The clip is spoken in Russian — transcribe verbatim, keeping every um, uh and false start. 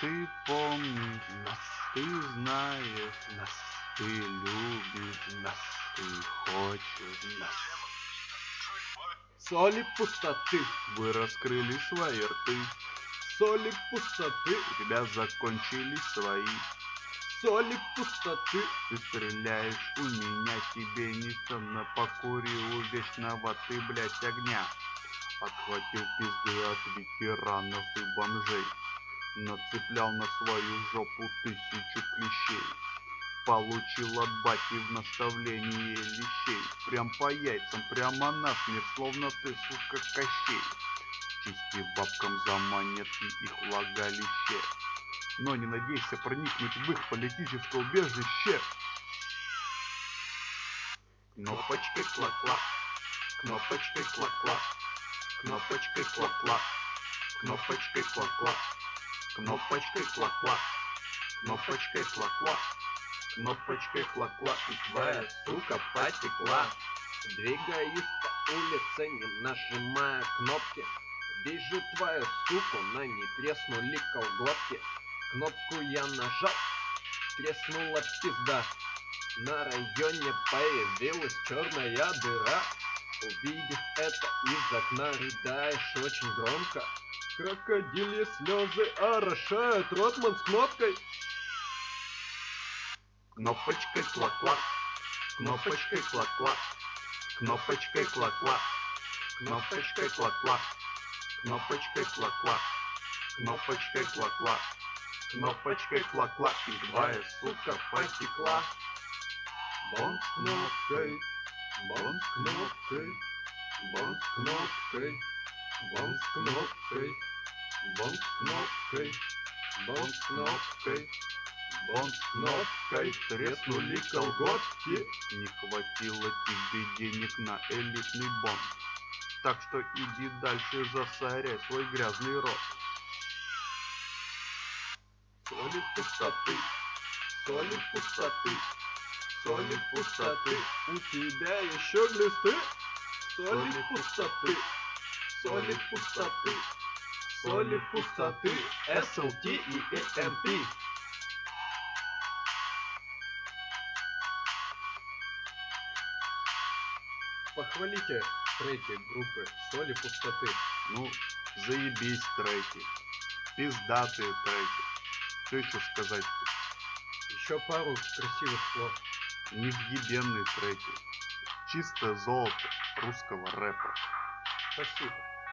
Ты помнишь нас, ты знаешь нас, ты любишь нас, ты хочешь нас. Соли пустоты, Вы раскрыли свои рты, соли пустоты, у тебя закончились свои. соли пустоты. Ты стреляешь у меня, тебе не ценно, покурил у вечного ты, блять, огня. Отхватил пизды от ветеранов и бомжей, нацеплял на свою жопу тысячу клещей. Получил от бати в наставлении лещей, прям по яйцам, прямо насмерть, словно ты, сука, Кощей. Чисти бабкам за монетки их влагалище, но не надейся проникнуть в их политическое убежище. Кнопочкой клак-клак, кнопочкой клак-клак, кнопочкой клак-клак, кнопочкой клак-клак, кнопочкой клак-клак, кнопочкой клак-клак, кнопочкой клак-клак, и твоя сука потекла. Двигаюсь по улице, не нажимая кнопки. Вижу твою суку, на ней треснули колготки. Кнопку я нажал, треснула пизда. На районе появилась черная дыра. Увидев это, из окна рыдаешь очень громко. Крокодильи слезы орошают Ротман с кнопкой. Кнопочкой клак-клак, кнопочкой клак-клак, кнопочкой клак-клак, кнопочкой клак-клак, кнопочкой клак-клак, кнопочкой клак-клак, кнопочкой клак-клак, и твоя сука потекла. Бон с кнопкой, бон с кнопкой, бон с кнопкой, бон с кнопкой, бон с кнопкой, бон с кнопкой, бон с кнопкой, треснули колготки. Не хватило тебе денег на элитный бон, так что иди дальше, засоряй свой грязный рот. Соли пустоты, соли пустоты, соли пустоты, у тебя еще глисты? Соли пустоты, соли пустоты, соли пустоты, эс эл ти и и эм пи. Похвалите треки группы Соли пустоты. Ну, заебись треки, пиздатые треки. Что еще сказать? Еще пару красивых слов. Невъебенные треки. Чистое золото русского рэпа. Спасибо.